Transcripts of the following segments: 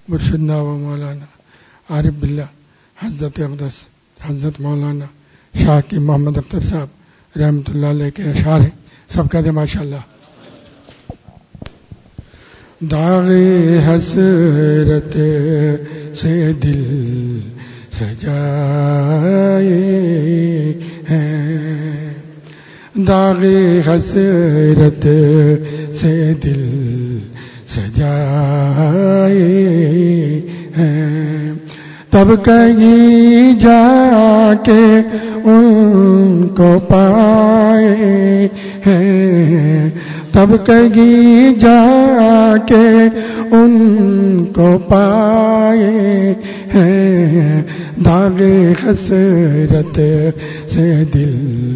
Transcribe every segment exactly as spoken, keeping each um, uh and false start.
مرشدنا و مولانا عارف باللہ حضرت اقدس حضرت مولانا شاہ کی محمد اختر صاحب رحمۃ اللہ علیہ کے اشعار ہیں. سب کہتے ہیں ماشاء اللہ. داغ حسرت سے دل سجائے ہیں، داغ حسرت سے دل سجائے ہیں، تب کہیں جا کے ان کو پائے ہیں، تب کہیں جا کے ان کو پائے ہیں، داغ حسرت سے دل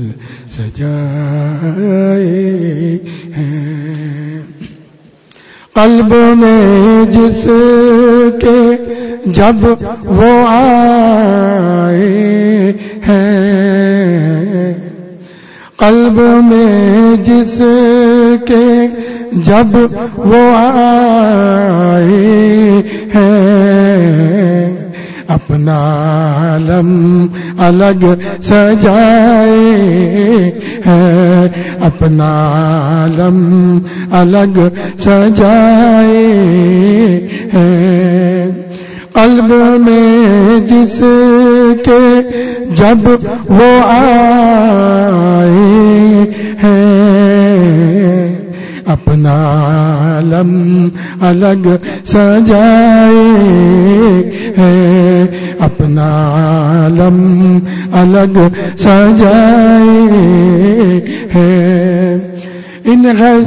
سجائے ہیں. قلب میں جس کے جب وہ آئے ہیں، قلب میں جس کے جب وہ آئے ہیں، اپنا عالم الگ سجائے ہیں، اپنا عالم الگ سجائے ہیں. قلب میں جس کے جب وہ آئے ہیں، اپنا عالم الگ سجائے ہیں، اپنا عالم الگ سجائے ہیں. ان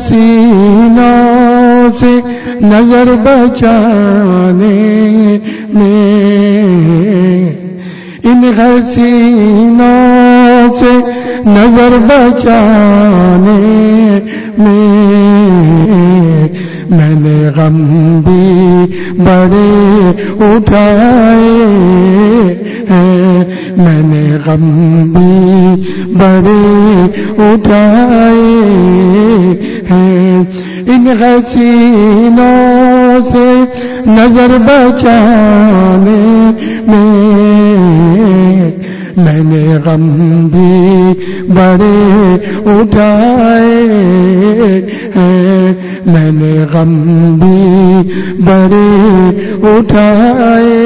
حسینوں سے نظر بچانے میں، ان حسینوں سے نظر بچانے میں، میں نے غم بھی بڑے اٹھائے ہیں، میں نے غم بھی بڑے اٹھائے ہیں. ان حسینوں سے نظر بچانے میں، میں نے غم بھی بڑے اٹھائے ہیں، میں نے غم بھی بڑے اٹھائے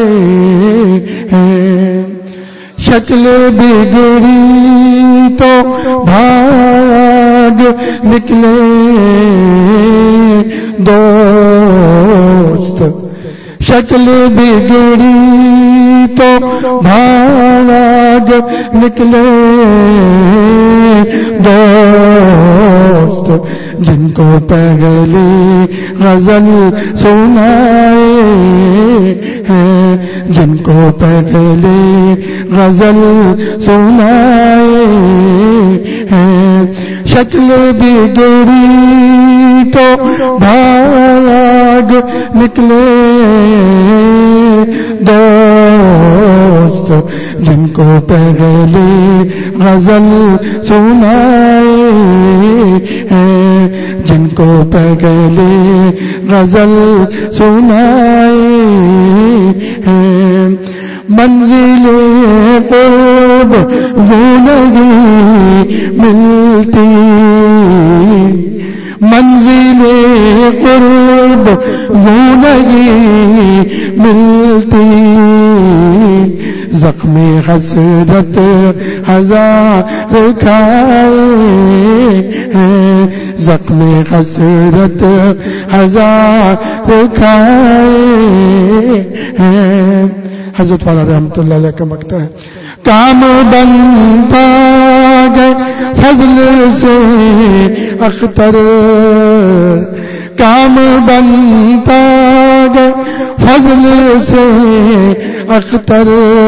ہیں. شکل بگڑی تو بھاگ نکلے دوست، شکل بگڑی تو بھاگ نکلے دوست، جن کو پہلی غزل سنائے ہیں، جن کو پہلی غزل سنائے ہیں. شکل بگڑی تو بھاگ نکلے دوست، جن کو پہلی غزل سنائے ہیں، جن کو پہلی غزل سنائے ہیں. منزل قرب وہ نہیں ملتی، منزل قرب وہ نہیں ملتی، زخم حسرت ہزار کھائے ہیں، زخم حسرت ہزار کھائے ہیں. حضرت والا رحمۃ اللہ علیہ کا مکتہ ہے. کام بنتا گئے فضل سے اختر، کام بنتا گئے فضل سے اختر،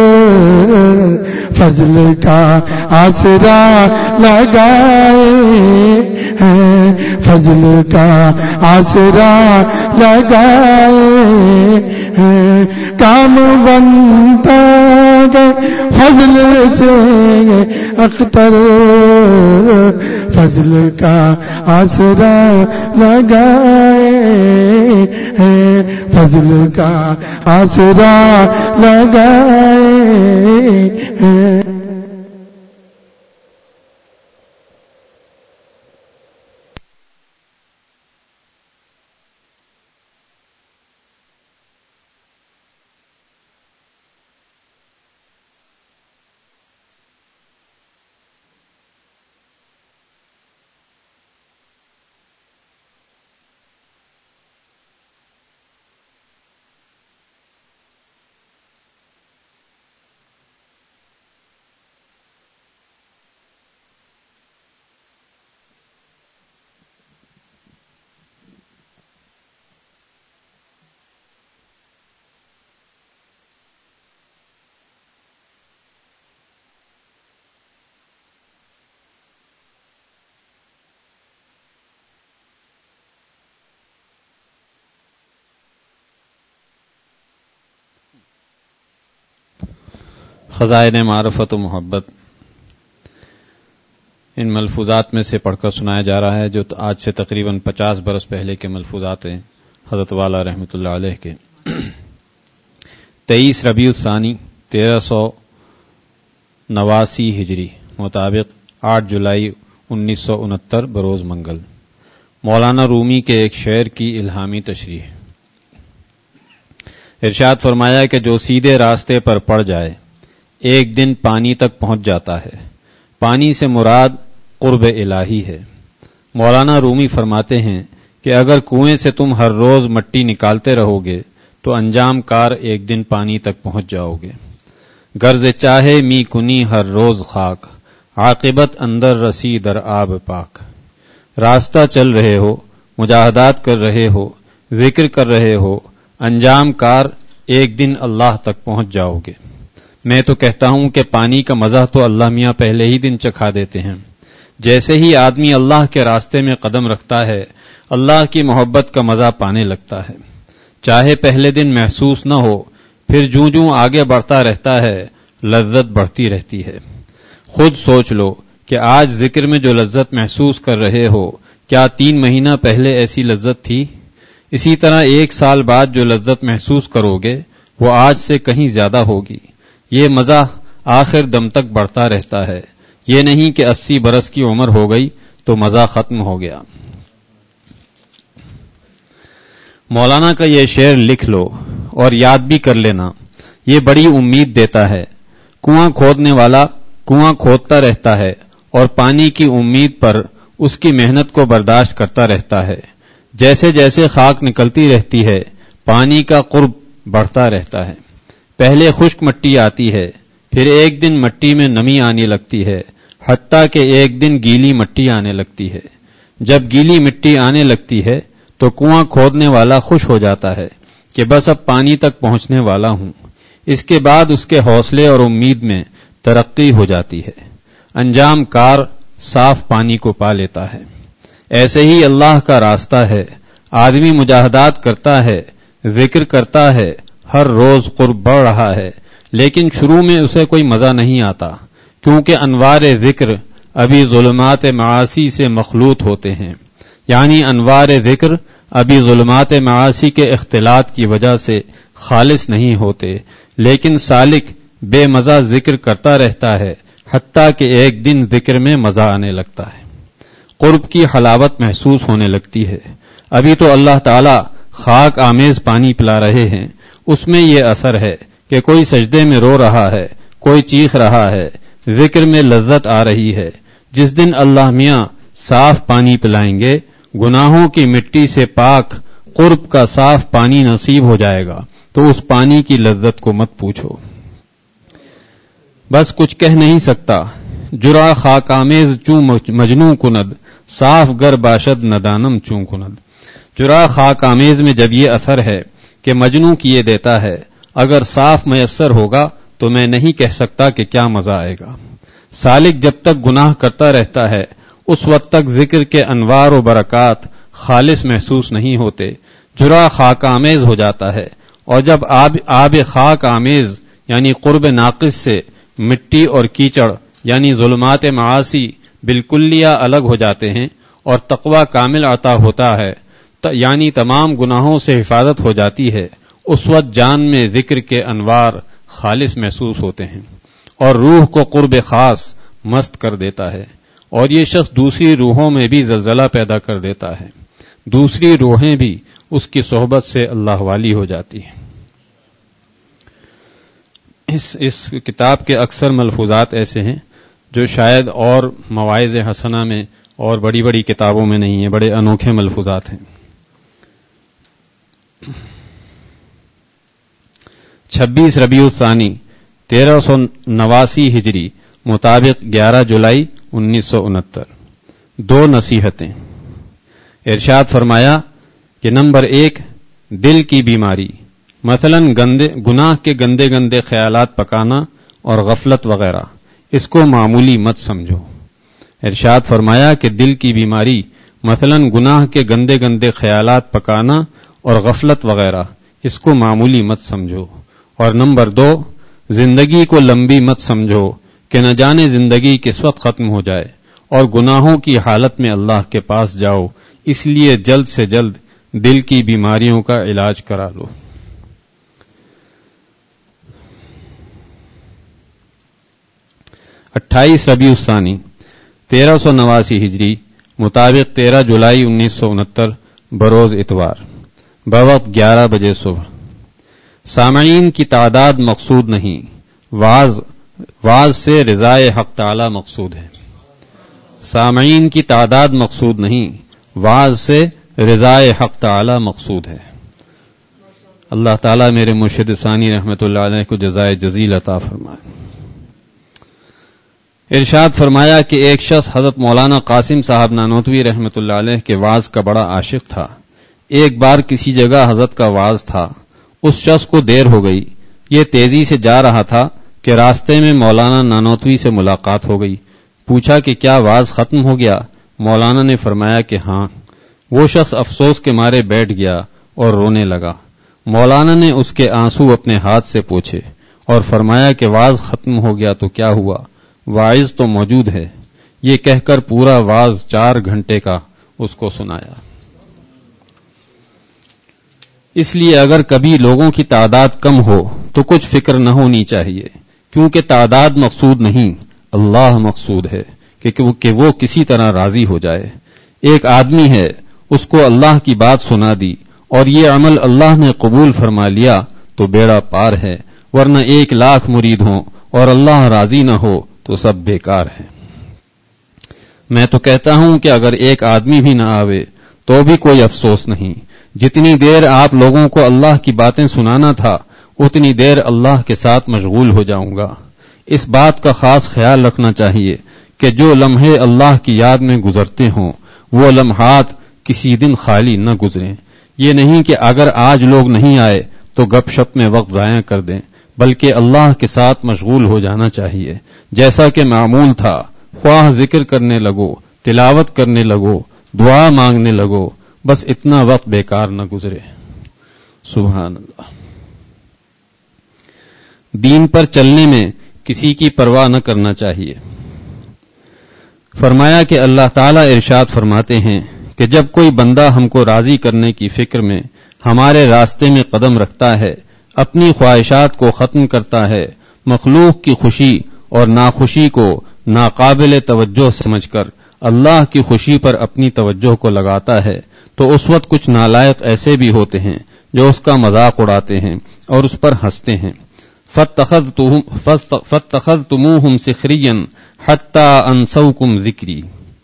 فضل کا آسرا لگائے ہیں، فضل کا آسرا لگائے ہیں. کام بنتا گئے فضل سے اختر، فضل کا آسرا لگائے ہیں فضل کا آسرا لگائے ہیں. خزائن معرفت و محبت ان ملفوظات میں سے پڑھ کر سنایا جا رہا ہے جو آج سے تقریباً پچاس برس پہلے کے ملفوظات ہیں حضرت والا رحمۃ اللہ علیہ کے. تیئیس ربیع الثانی تیرہ سو نواسی ہجری مطابق آٹھ جولائی انیس سو انہتر بروز منگل. مولانا رومی کے ایک شعر کی الہامی تشریح. ارشاد فرمایا کہ جو سیدھے راستے پر پڑ جائے ایک دن پانی تک پہنچ جاتا ہے. پانی سے مراد قرب الہی ہے. مولانا رومی فرماتے ہیں کہ اگر کنویں سے تم ہر روز مٹی نکالتے رہو گے تو انجام کار ایک دن پانی تک پہنچ جاؤ گے. غرض چاہے می کنی ہر روز خاک عاقبت اندر رسی در آب پاک. راستہ چل رہے ہو، مجاہدات کر رہے ہو، ذکر کر رہے ہو، انجام کار ایک دن اللہ تک پہنچ جاؤ گے. میں تو کہتا ہوں کہ پانی کا مزہ تو اللہ میاں پہلے ہی دن چکھا دیتے ہیں. جیسے ہی آدمی اللہ کے راستے میں قدم رکھتا ہے اللہ کی محبت کا مزہ پانے لگتا ہے. چاہے پہلے دن محسوس نہ ہو، پھر جوں جوں آگے بڑھتا رہتا ہے لذت بڑھتی رہتی ہے. خود سوچ لو کہ آج ذکر میں جو لذت محسوس کر رہے ہو کیا تین مہینہ پہلے ایسی لذت تھی؟ اسی طرح ایک سال بعد جو لذت محسوس کرو گے وہ آج سے کہیں زیادہ ہوگی. یہ مزہ آخر دم تک بڑھتا رہتا ہے. یہ نہیں کہ اسی برس کی عمر ہو گئی تو مزہ ختم ہو گیا. مولانا کا یہ شعر لکھ لو اور یاد بھی کر لینا، یہ بڑی امید دیتا ہے. کنواں کھودنے والا کنواں کھودتا رہتا ہے اور پانی کی امید پر اس کی محنت کو برداشت کرتا رہتا ہے. جیسے جیسے خاک نکلتی رہتی ہے پانی کا قرب بڑھتا رہتا ہے. پہلے خشک مٹی آتی ہے، پھر ایک دن مٹی میں نمی آنے لگتی ہے، حتیٰ کہ ایک دن گیلی مٹی آنے لگتی ہے. جب گیلی مٹی آنے لگتی ہے تو کنواں کھودنے والا خوش ہو جاتا ہے کہ بس اب پانی تک پہنچنے والا ہوں. اس کے بعد اس کے حوصلے اور امید میں ترقی ہو جاتی ہے. انجام کار صاف پانی کو پا لیتا ہے. ایسے ہی اللہ کا راستہ ہے. آدمی مجاہدات کرتا ہے، ذکر کرتا ہے، ہر روز قرب بڑھ رہا ہے، لیکن شروع میں اسے کوئی مزہ نہیں آتا کیونکہ انوار ذکر ابھی ظلمات معاصی سے مخلوط ہوتے ہیں. یعنی انوار ذکر ابھی ظلمات معاصی کے اختلاط کی وجہ سے خالص نہیں ہوتے. لیکن سالک بے مزہ ذکر کرتا رہتا ہے حتیٰ کہ ایک دن ذکر میں مزہ آنے لگتا ہے، قرب کی حلاوت محسوس ہونے لگتی ہے. ابھی تو اللہ تعالی خاک آمیز پانی پلا رہے ہیں، اس میں یہ اثر ہے کہ کوئی سجدے میں رو رہا ہے، کوئی چیخ رہا ہے، ذکر میں لذت آ رہی ہے. جس دن اللہ میاں صاف پانی پلائیں گے، گناہوں کی مٹی سے پاک قرب کا صاف پانی نصیب ہو جائے گا تو اس پانی کی لذت کو مت پوچھو. بس کچھ کہہ نہیں سکتا. جرا خاک آمیز چوں مجنوں کند، صاف گر باشد ندانم چوں کند. جرا خاک آمیز میں جب یہ اثر ہے کہ مجنوں کیے دیتا ہے، اگر صاف میسر ہوگا تو میں نہیں کہہ سکتا کہ کیا مزہ آئے گا. سالک جب تک گناہ کرتا رہتا ہے اس وقت تک ذکر کے انوار و برکات خالص محسوس نہیں ہوتے. جرا خاک آمیز ہو جاتا ہے، اور جب آب آب خاک آمیز یعنی قرب ناقص سے مٹی اور کیچڑ یعنی ظلمات معاصی بالکلیہ الگ ہو جاتے ہیں اور تقوی کامل عطا ہوتا ہے یعنی تمام گناہوں سے حفاظت ہو جاتی ہے، اس وقت جان میں ذکر کے انوار خالص محسوس ہوتے ہیں اور روح کو قرب خاص مست کر دیتا ہے، اور یہ شخص دوسری روحوں میں بھی زلزلہ پیدا کر دیتا ہے، دوسری روحیں بھی اس کی صحبت سے اللہ والی ہو جاتی ہیں۔ اس اس کتاب کے اکثر ملفوظات ایسے ہیں جو شاید اور مواعظ حسنہ میں اور بڑی بڑی کتابوں میں نہیں ہیں، بڑے انوکھے ملفوظات ہیں۔ چھبیس ربیع الثانی تیرہ سو نواسی ہجری مطابق گیارہ جولائی انیس سو انہتر۔ دو نصیحتیں۔ ارشاد فرمایا کہ نمبر ایک، دل کی بیماری مثلا گندے گناہ کے گندے گندے خیالات پکانا اور غفلت وغیرہ، اس کو معمولی مت سمجھو۔ ارشاد فرمایا کہ دل کی بیماری مثلا گناہ کے گندے گندے خیالات پکانا اور غفلت وغیرہ، اس کو معمولی مت سمجھو۔ اور نمبر دو، زندگی کو لمبی مت سمجھو کہ نہ جانے زندگی کس وقت ختم ہو جائے، اور گناہوں کی حالت میں اللہ کے پاس جاؤ، اس لیے جلد سے جلد دل کی بیماریوں کا علاج کرا لو۔ اٹھائیس ربیع الثانی تیرہ سو نواسی ہجری مطابق تیرہ جولائی انیس سو انہتر بروز اتوار، بوقت گیارہ بجے صبح۔ سامعین کی تعداد مقصود نہیں، واز واز سے رضائے حق تعالی مقصود ہے۔ سامعین کی تعداد مقصود نہیں، واز سے رضائے حق تعالی مقصود ہے۔ اللہ تعالیٰ میرے مرشد ثانی رحمت اللہ علیہ کو جزائے جزیل عطا فرمائے۔ ارشاد فرمایا کہ ایک شخص حضرت مولانا قاسم صاحب نانوتوی رحمت اللہ علیہ کے وعظ کا بڑا عاشق تھا۔ ایک بار کسی جگہ حضرت کا وعظ تھا، اس شخص کو دیر ہو گئی، یہ تیزی سے جا رہا تھا کہ راستے میں مولانا نانوتوی سے ملاقات ہو گئی۔ پوچھا کہ کیا وعظ ختم ہو گیا؟ مولانا نے فرمایا کہ ہاں۔ وہ شخص افسوس کے مارے بیٹھ گیا اور رونے لگا۔ مولانا نے اس کے آنسو اپنے ہاتھ سے پوچھے اور فرمایا کہ وعظ ختم ہو گیا تو کیا ہوا؟ واعظ تو موجود ہے۔ یہ کہہ کر پورا وعظ چار گھنٹے کا اس کو سنایا۔ اس لیے اگر کبھی لوگوں کی تعداد کم ہو تو کچھ فکر نہ ہونی چاہیے، کیونکہ تعداد مقصود نہیں، اللہ مقصود ہے کہ وہ کسی طرح راضی ہو جائے۔ ایک آدمی ہے، اس کو اللہ کی بات سنا دی اور یہ عمل اللہ نے قبول فرما لیا تو بیڑا پار ہے، ورنہ ایک لاکھ مرید ہوں اور اللہ راضی نہ ہو تو سب بیکار ہے۔ میں تو کہتا ہوں کہ اگر ایک آدمی بھی نہ آوے تو بھی کوئی افسوس نہیں، جتنی دیر آپ لوگوں کو اللہ کی باتیں سنانا تھا اتنی دیر اللہ کے ساتھ مشغول ہو جاؤں گا۔ اس بات کا خاص خیال رکھنا چاہیے کہ جو لمحے اللہ کی یاد میں گزرتے ہوں وہ لمحات کسی دن خالی نہ گزریں۔ یہ نہیں کہ اگر آج لوگ نہیں آئے تو گپ شپ میں وقت ضائع کر دیں، بلکہ اللہ کے ساتھ مشغول ہو جانا چاہیے، جیسا کہ معمول تھا۔ خواہ ذکر کرنے لگو، تلاوت کرنے لگو، دعا مانگنے لگو، بس اتنا وقت بیکار نہ گزرے۔ سبحان اللہ۔ دین پر چلنے میں کسی کی پرواہ نہ کرنا چاہیے۔ فرمایا کہ اللہ تعالیٰ ارشاد فرماتے ہیں کہ جب کوئی بندہ ہم کو راضی کرنے کی فکر میں ہمارے راستے میں قدم رکھتا ہے، اپنی خواہشات کو ختم کرتا ہے، مخلوق کی خوشی اور ناخوشی کو ناقابل توجہ سمجھ کر اللہ کی خوشی پر اپنی توجہ کو لگاتا ہے، تو اس وقت کچھ نالائق ایسے بھی ہوتے ہیں جو اس کا مذاق اڑاتے ہیں اور اس پر ہنستے ہیں۔ فَاتَّخَذْتُمُوهُمْ سِخْرِيًّا حَتَّى أَنسَوْكُمْ ذِكْرِي۔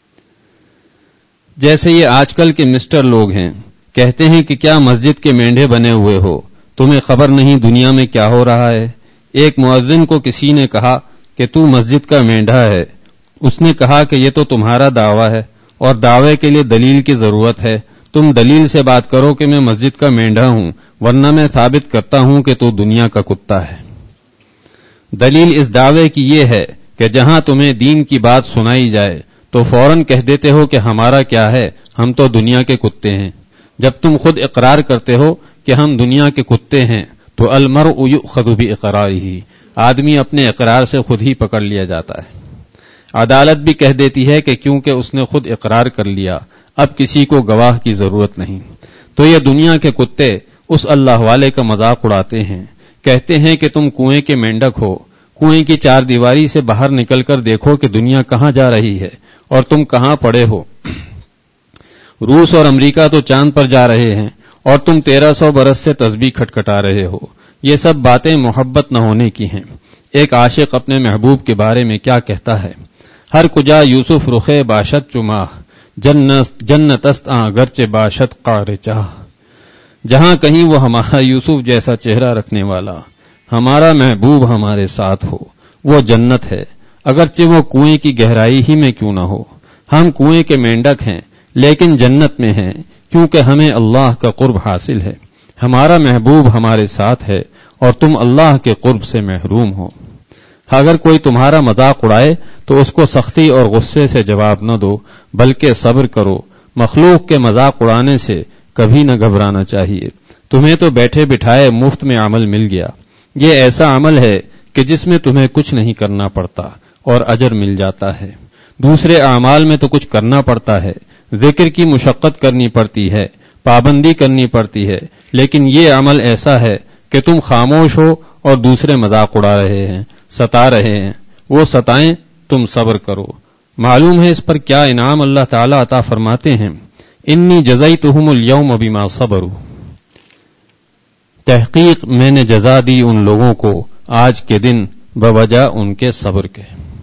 جیسے یہ آج کل کے مسٹر لوگ ہیں، کہتے ہیں کہ کیا مسجد کے مینڈھے بنے ہوئے ہو، تمہیں خبر نہیں دنیا میں کیا ہو رہا ہے۔ ایک مؤذن کو کسی نے کہا کہ تو مسجد کا مینڈھا ہے۔ اس نے کہا کہ یہ تو تمہارا دعویٰ ہے اور دعوے کے لیے دلیل کی ضرورت ہے، تم دلیل سے بات کرو کہ میں مسجد کا مینڈھا ہوں، ورنہ میں ثابت کرتا ہوں کہ تو دنیا کا کتا ہے۔ دلیل اس دعوے کی یہ ہے کہ جہاں تمہیں دین کی بات سنائی جائے تو فوراً کہہ دیتے ہو کہ ہمارا کیا ہے، ہم تو دنیا کے کتے ہیں۔ جب تم خود اقرار کرتے ہو کہ ہم دنیا کے کتے ہیں تو المرء یؤخذ باقرارہ، آدمی اپنے اقرار سے خود ہی پکڑ لیا جاتا ہے۔ عدالت بھی کہہ دیتی ہے کہ کیونکہ اس نے خود اقرار کر لیا، اب کسی کو گواہ کی ضرورت نہیں۔ تو یہ دنیا کے کتے اس اللہ والے کا مذاق اڑاتے ہیں، کہتے ہیں کہ تم کنویں کے مینڈک ہو، کنویں کی چار دیواری سے باہر نکل کر دیکھو کہ دنیا کہاں جا رہی ہے اور تم کہاں پڑے ہو۔ روس اور امریکہ تو چاند پر جا رہے ہیں اور تم تیرہ سو برس سے تسبیح کھٹکھٹا رہے ہو۔ یہ سب باتیں محبت نہ ہونے کی ہیں۔ ایک عاشق اپنے محبوب کے بارے میں کیا کہتا ہے؟ ہر کجا یوسف رخے باشد چماہ، جنت جنت است آں گرچہ باشد قعر چاہ۔ جہاں کہیں وہ ہمارا یوسف جیسا چہرہ رکھنے والا، ہمارا محبوب ہمارے ساتھ ہو، وہ جنت ہے، اگرچہ وہ کنویں کی گہرائی ہی میں کیوں نہ ہو۔ ہم کنویں کے مینڈک ہیں لیکن جنت میں ہیں، کیونکہ ہمیں اللہ کا قرب حاصل ہے، ہمارا محبوب ہمارے ساتھ ہے اور تم اللہ کے قرب سے محروم ہو۔ اگر کوئی تمہارا مذاق اڑائے تو اس کو سختی اور غصے سے جواب نہ دو، بلکہ صبر کرو۔ مخلوق کے مذاق اڑانے سے کبھی نہ گھبرانا چاہیے۔ تمہیں تو بیٹھے بٹھائے مفت میں عمل مل گیا۔ یہ ایسا عمل ہے کہ جس میں تمہیں کچھ نہیں کرنا پڑتا اور اجر مل جاتا ہے۔ دوسرے اعمال میں تو کچھ کرنا پڑتا ہے، ذکر کی مشقت کرنی پڑتی ہے، پابندی کرنی پڑتی ہے، لیکن یہ عمل ایسا ہے کہ تم خاموش ہو اور دوسرے مذاق اڑا رہے ہیں، ستا رہے ہیں، وہ ستائیں، تم صبر کرو۔ معلوم ہے اس پر کیا انعام اللہ تعالیٰ عطا فرماتے ہیں؟ انی جزیتہم اليوم بما صبروا، تحقیق میں نے جزا دی ان لوگوں کو آج کے دن بوجہ ان کے صبر کے۔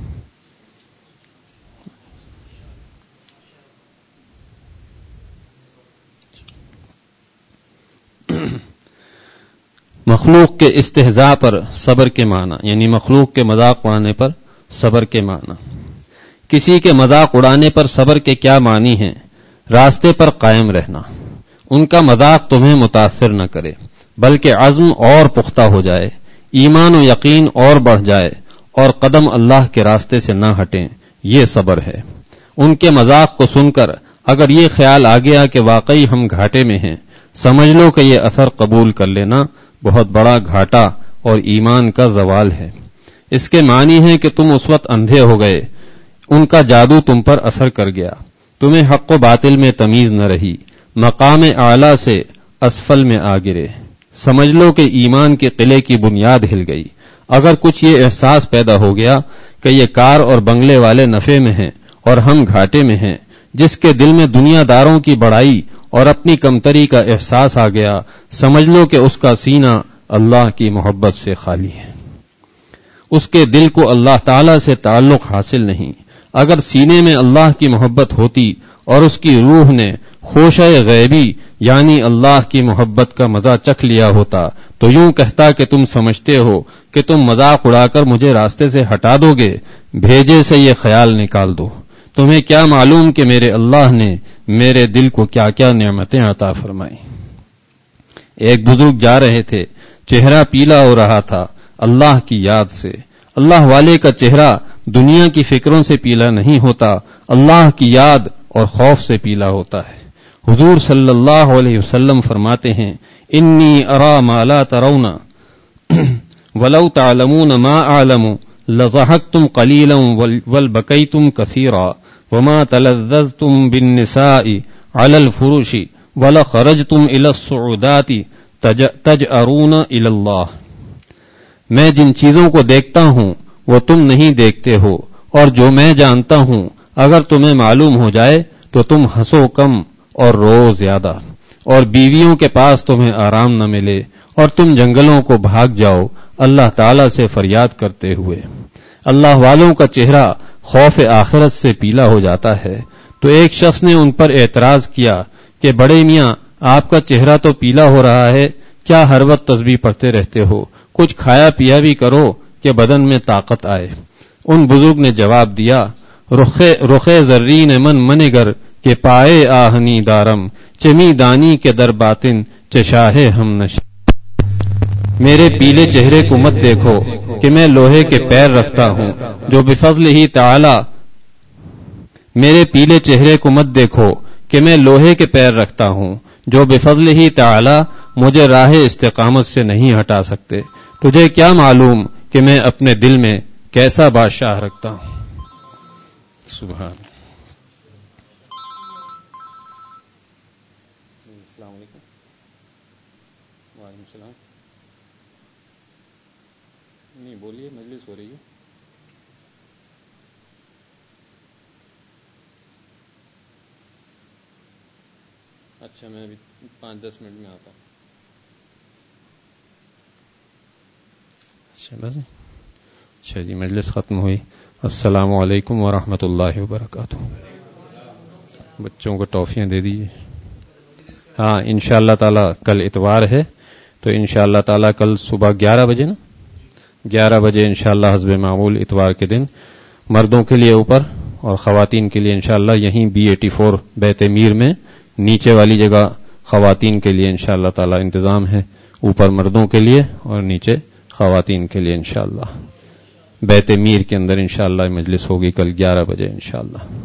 مخلوق کے استہزاء پر صبر کے معنی، یعنی مخلوق کے مذاق اڑانے پر صبر کے معنی۔ کسی کے مذاق اڑانے پر صبر کے کیا معنی ہیں؟ راستے پر قائم رہنا، ان کا مذاق تمہیں متاثر نہ کرے بلکہ عزم اور پختہ ہو جائے، ایمان و یقین اور بڑھ جائے اور قدم اللہ کے راستے سے نہ ہٹیں، یہ صبر ہے۔ ان کے مذاق کو سن کر اگر یہ خیال آ گیا کہ واقعی ہم گھاٹے میں ہیں، سمجھ لو کہ یہ اثر قبول کر لینا بہت بڑا گھاٹا اور ایمان کا زوال ہے۔ اس کے معنی ہے کہ تم اس وقت اندھے ہو گئے، ان کا جادو تم پر اثر کر گیا، تمہیں حق و باطل میں تمیز نہ رہی، مقام اعلیٰ سے اسفل میں آ گرے۔ سمجھ لو کہ ایمان کے قلعے کی بنیاد ہل گئی۔ اگر کچھ یہ احساس پیدا ہو گیا کہ یہ کار اور بنگلے والے نفع میں ہیں اور ہم گھاٹے میں ہیں، جس کے دل میں دنیا داروں کی بڑائی اور اپنی کمتری کا احساس آ گیا، سمجھ لو کہ اس کا سینہ اللہ کی محبت سے خالی ہے، اس کے دل کو اللہ تعالی سے تعلق حاصل نہیں۔ اگر سینے میں اللہ کی محبت ہوتی اور اس کی روح نے خوشہ غیبی یعنی اللہ کی محبت کا مزہ چکھ لیا ہوتا تو یوں کہتا کہ تم سمجھتے ہو کہ تم مذاق اڑا کر مجھے راستے سے ہٹا دو گے، بھیجے سے یہ خیال نکال دو۔ تمہیں کیا معلوم کہ میرے اللہ نے میرے دل کو کیا کیا نعمتیں عطا فرمائی۔ ایک بزرگ جا رہے تھے، چہرہ پیلا ہو رہا تھا اللہ کی یاد سے۔ اللہ والے کا چہرہ دنیا کی فکروں سے پیلا نہیں ہوتا، اللہ کی یاد اور خوف سے پیلا ہوتا ہے۔ حضور صلی اللہ علیہ وسلم فرماتے ہیں، انی ارا ما لا ترون ولو تعلمون ما اعلم لضحكتم قليلا والبكيتم كثيرا وما تلذذتم بالنساء على الفرش ولخرجتم الى الصعودات تجأرون الى الله۔ میں جن چیزوں کو دیکھتا ہوں وہ تم نہیں دیکھتے ہو، اور جو میں جانتا ہوں اگر تمہیں معلوم ہو جائے تو تم ہنسو کم اور رو زیادہ، اور بیویوں کے پاس تمہیں آرام نہ ملے اور تم جنگلوں کو بھاگ جاؤ اللہ تعالی سے فریاد کرتے ہوئے۔ اللہ والوں کا چہرہ خوف آخرت سے پیلا ہو جاتا ہے۔ تو ایک شخص نے ان پر اعتراض کیا کہ بڑے میاں، آپ کا چہرہ تو پیلا ہو رہا ہے، کیا ہر وقت تسبیح پڑھتے رہتے ہو؟ کچھ کھایا پیا بھی کرو کہ بدن میں طاقت آئے۔ ان بزرگ نے جواب دیا، رخے رخے زرین من منگر کہ پائے آہنی دارم، چمی دانی کے در باطن چشاہے ہم نش۔ میرے پیلے چہرے کو مت دیکھو کہ میں لوہے کے پیر رکھتا ہوں جو بفضل ہی تعالی میرے پیلے چہرے کو مت دیکھو کہ میں لوہے کے پیر رکھتا ہوں جو بفضل ہی تعالی مجھے راہ استقامت سے نہیں ہٹا سکتے۔ تجھے کیا معلوم کہ میں اپنے دل میں کیسا بادشاہ رکھتا ہوں۔ سبحان اچھا میں ابھی پانچ دس منٹ میں آتا ہوں. اچھا بس اچھا جی مجلس ختم ہوئی. السلام علیکم ورحمۃ اللہ وبرکاتہ. بچوں کو ٹافیاں دے دیجیے. ہاں انشاءاللہ تعالی کل اتوار ہے تو انشاءاللہ تعالی کل صبح گیارہ بجے نا گیارہ بجے انشاءاللہ حسب معمول اتوار کے دن مردوں کے لیے اوپر اور خواتین کے لیے انشاءاللہ یہیں بی ایٹی فور بیت میر میں نیچے والی جگہ خواتین کے لیے انشاءاللہ تعالی انتظام ہے. اوپر مردوں کے لیے اور نیچے خواتین کے لیے انشاءاللہ بیت میر کے اندر انشاءاللہ مجلس ہوگی کل گیارہ بجے انشاءاللہ.